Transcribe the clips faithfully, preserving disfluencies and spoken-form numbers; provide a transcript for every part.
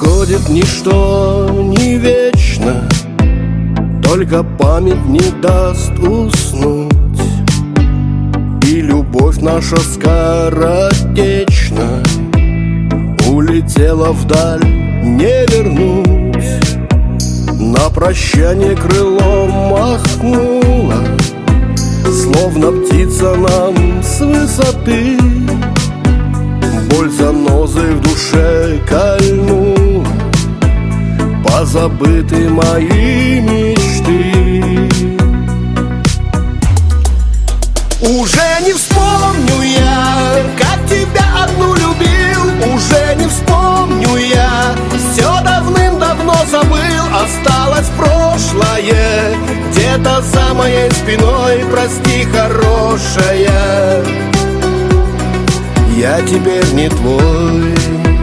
Выходит, ничто не вечно, только память не даст уснуть. И любовь наша скоротечна улетела вдаль, не вернусь. На прощание крылом махнула, словно птица нам с высоты. Боль занозой в душе кольнула позабыты мои мечты. Уже не вспомню я, как тебя одну любил. Уже не вспомню я, все давным-давно забыл. Осталось прошлое где-то за моей спиной. Прости, хорошая, я теперь не твой.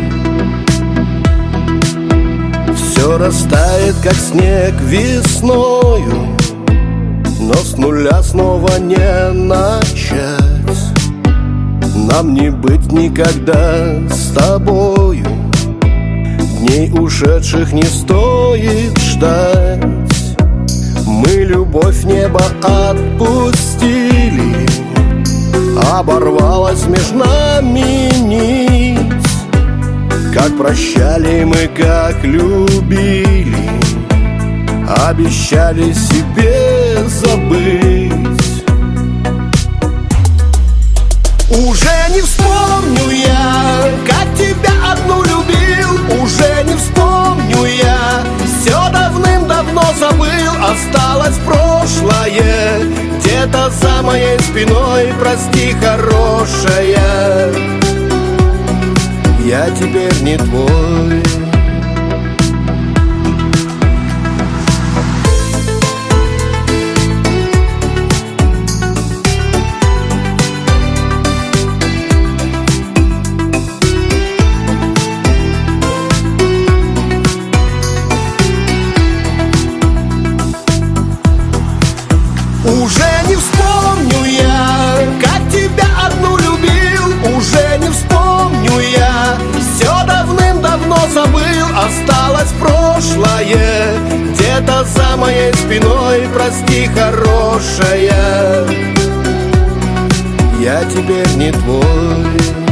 Все растает, как снег весною, но с нуля снова не начать. Нам не быть никогда с тобою, дней ушедших не стоит ждать. Мы любовь в небо отпустили, оборвалась между нами нить. Как прощали мы, как любили, обещали себе забыть. Уже не вспомню я, как тебя одну любил. Уже не вспомню я, все давным-давно забыл. Осталось прошлое где-то за моей спиной. Прости, хорошая, я теперь не твой. Уже не вспомню я, как тебя одну любил. Уже не вспомню я, все давным-давно забыл. Осталось прошлое где-то за моей спиной. Прости, хорошая, я теперь не твой.